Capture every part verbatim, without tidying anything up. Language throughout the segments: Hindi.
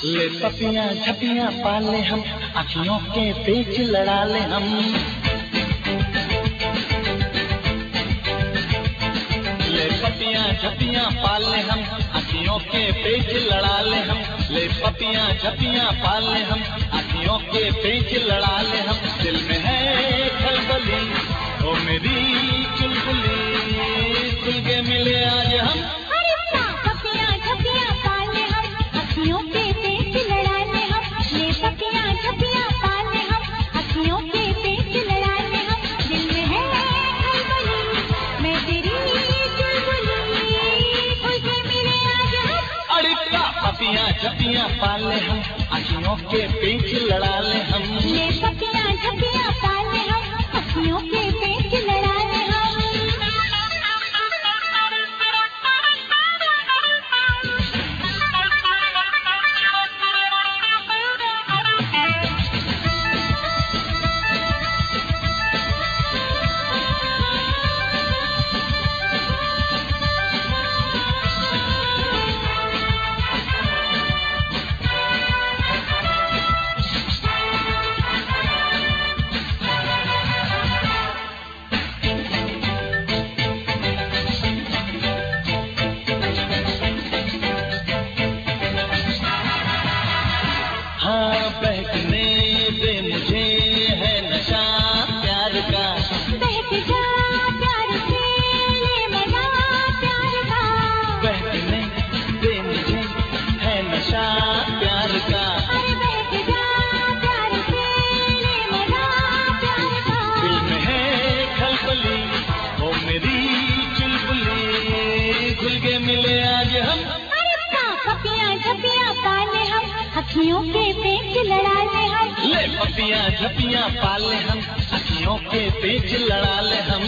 ले पपियां झपियां पाले हम, अखियों के पेच लड़ा ले हम। ले पपियां झपियां पाले हम, अखियों के पेच लड़ा ले हम। ले पपियां झपियां पाले हम, अखियों के पेच लड़ा ले हम। दिल में है खलबली ओ मेरी चुलबुली, खुल के मिले आज हम। पपियां झपियां पाले हम, अखियों के पेच लड़ा ले हम। ये पपियां झपियां पाले हम, अखियों के पेच लड़ा ले हम। हाँ बहकने दे मुझे है नशा प्यार का, बहक जा प्यार से ले मजा प्यार का। बहकने दे मुझे है नशा प्यार का, अरे बहक जा प्यार से ले मजा प्यार का। दिल में है खलबली ओ मेरी चुलबुली, खुल के मिले आज हम। पपियां झपियां पाले हम, अखियों के पेच लड़ा ले हम। ले पपियां झपियां पाले हम, अखियों के पेच लड़ा ले हम।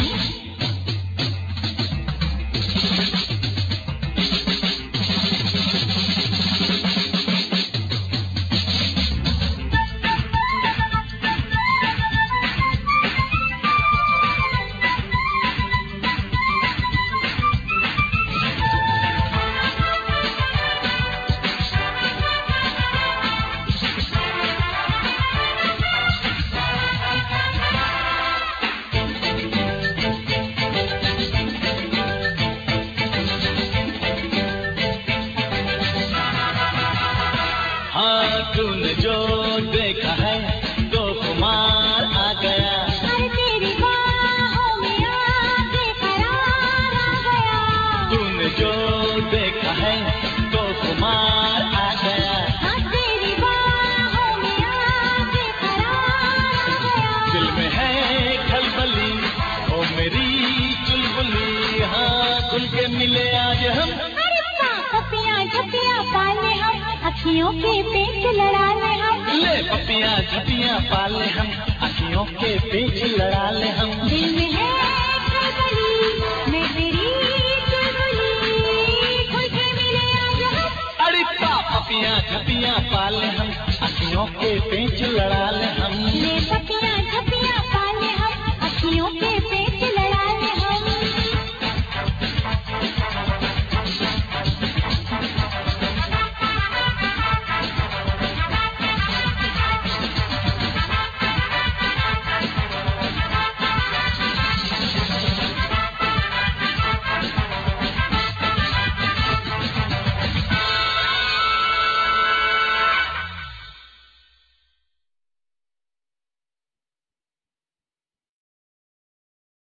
तूने जो देखा है तो खुमार आ गया, अरे तेरी बाहों में आके करार आ गया। तूने जो देखा है तो खुमार आ गया, हाँ तेरी बाहों में आके करार आ गया। दिल में है खलबली ओ मेरी चुलबुली, हाँ खुल के मिले आज हम। पपियां झपियां पाले हम, अखियों के पेच लड़ा ले हम। ले पपियां झपियां पाले हम, अखियों के पेच लड़ा ले हम। दिल में है खलबली मैं तेरी चुलबुली, खुल के मिले आज हम। अरे पपियां झपियां पाले हम, अखियों के पेच लड़ा ले हम।